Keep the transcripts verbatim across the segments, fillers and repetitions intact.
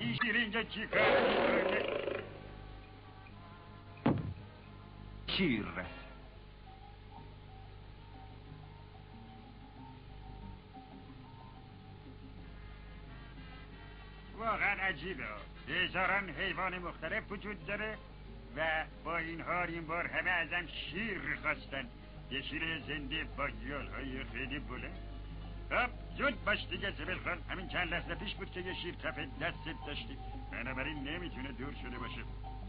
شیر اینجا چی کار میکنه؟ شیر واقعا عجیبه. هزاران حیوان مختلف وجود داره و با این حال این بار همه ازم شیر خواستن. یه شیر زنده با یالهای خیلی بلند. خب زود باش دیگه زبل خان، همین چند لحظه پیش بود که یه شیر کف دستت داشتی، بنابراین نمیتونه دور شده باشه.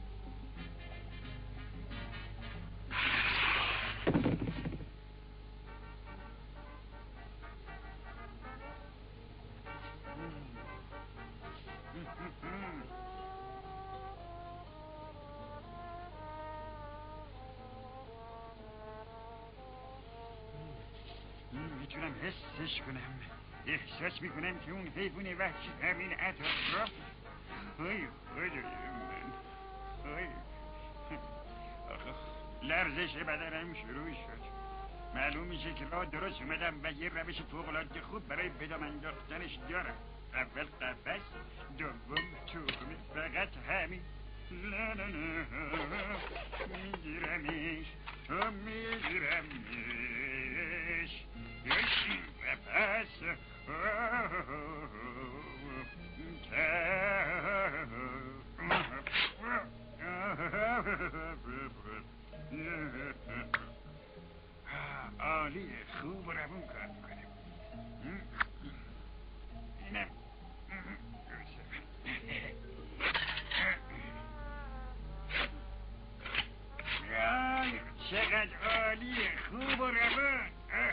میتونم حسش کنم، احساس میکنم که اون حیوان وحشی همین اطراف. های خدای من، های لرزش بدنم شروع شد. معلوم میشه که راه درست اومدم و یه روش فوق‌العاده خوب برای بدام انداختنش دارم. اول قفس، دوم تومه، فقط همین. لا لا لا میگیرمش، تو میگیرمش، یکی قفس عالیه، خوب و روون کار میکنیم. اینم چقدر عالیه، خوب و روون.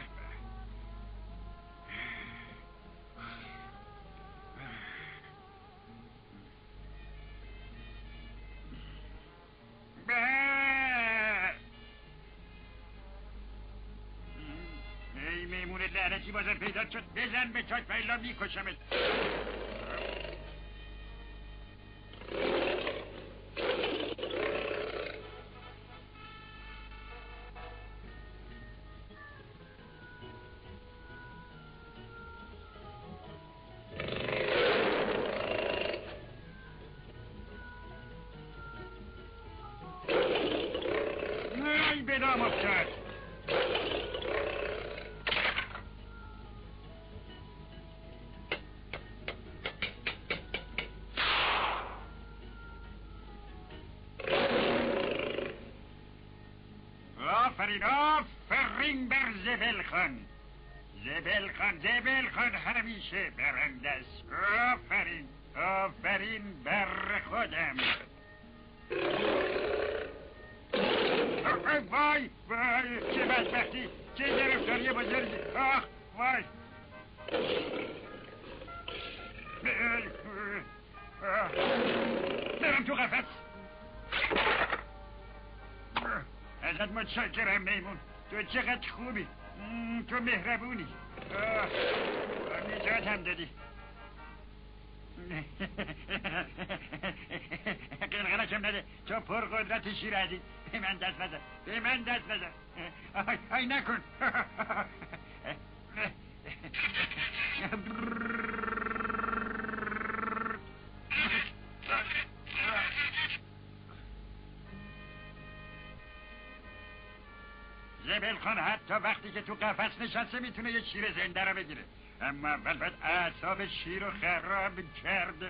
ای میمون لعنتی بازم پیدا شد. بزن به چاک پیلا میکشمت. ای بدام افتاد. آفرین آفرین بر زبل خان. زبل خان زبل خان همیشه برنده است. آفرین آفرین بر خودم. وای وای چه بدبختی، چه گرفتاری بزرگی. آخ وای. برم تو قفس. ازت متشکرم میمون، تو چقدر خوبی، تو مهربونی. نجات هم دادی. قلقلکم نده، تو پر قدرت شیرازی. به من دست نزن، به من دست نزن. آی, آی نکن. زبل خان حتی وقتی که تو قفس نشسته میتونه یه شیر زنده رو بگیره، اما اول باید اعصاب شیر رو خراب کرده.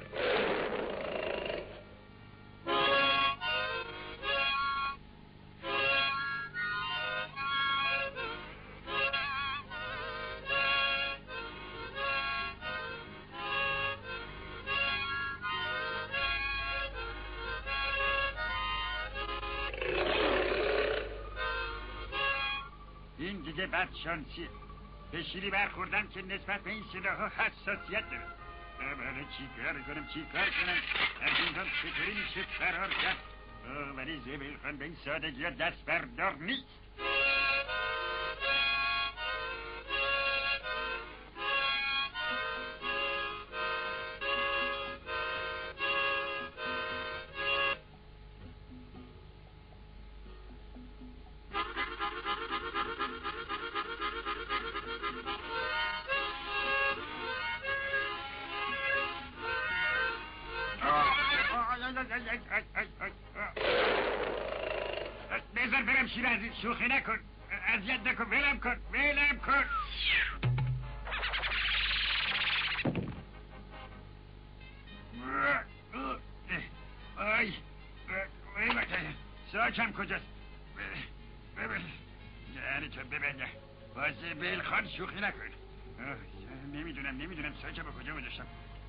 این دیگه بد شانسیه. به شیری برخوردم که نسبت به این سلاح ها حساسیت داره. بله چی کار کنم چی کار کنم؟ از این هم چطوری میشه فرار کرد؟ ولی زبل خان به این سادگی ها دست بردار نیست. آی آی آی آی بذار برم شیر عزیز، شوخی نکن، اذیت نکن، ولم کن، ولم کن. آی آی بکنه ساکم کجاست؟ ببین یعنی تو ببینه باز بیل خان شوخی نکن. نمیدونم نمیدونم ساکم با کجا گذاشتم.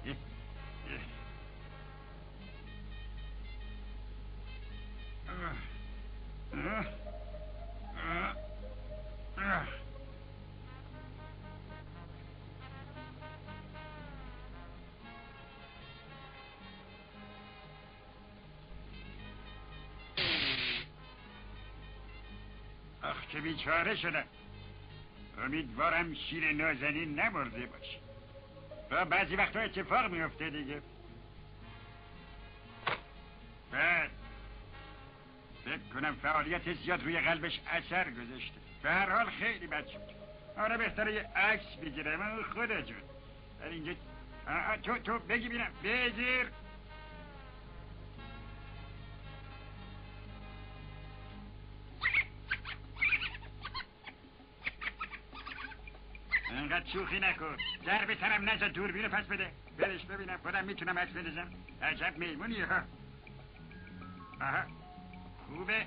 آخ که بیچاره شدم. امیدوارم شیر نازنین نمرده باشه. و بعضی وقتا اتفاق میفته دیگه. بعد فکر کنم فعالیت زیاد روی قلبش اثر گذاشته. به هر حال خیلی بد شد. آره بهتره یه عکس بگیرم. من خدا جون در اینجا تو تو بگی بینم بگیر. انقدر شوخی نکن. در به طرم نزد دوربینو پس بده. برش ببینم خودم میتونم عکس بندازم. عجب میمونی ها. آها خوبه.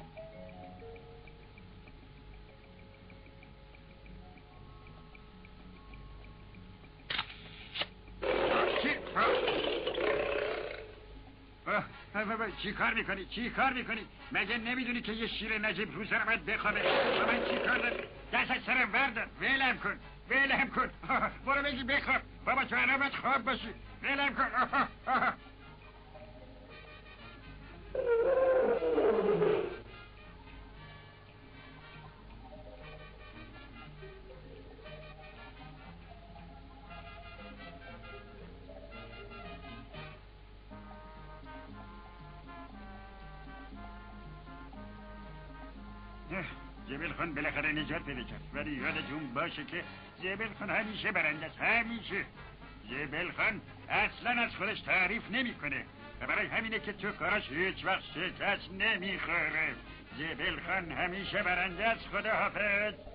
چی کار میکنی؟ چی کار میکنی؟ مگه نمیدونی که یه شیر نجیب رو سر باید بخوابه؟ با من چی کار داری؟ دست از سرم بردار. ولم کن ولم کن. برو بگی بخواب. بابا تو الان باید خواب باشی. ولم کن. آها آها. زبل خان بالاخره نجات پیدا کرد. ولی یادتون باشه که زبل خان همیشه برنده است. همیشه. زبل خان اصلا از خودش تعریف نمیکنه و برای همینه که تو کاراش هیچ وقت شکست نمیخوره. زبل خان همیشه برنده است. خداحافظ.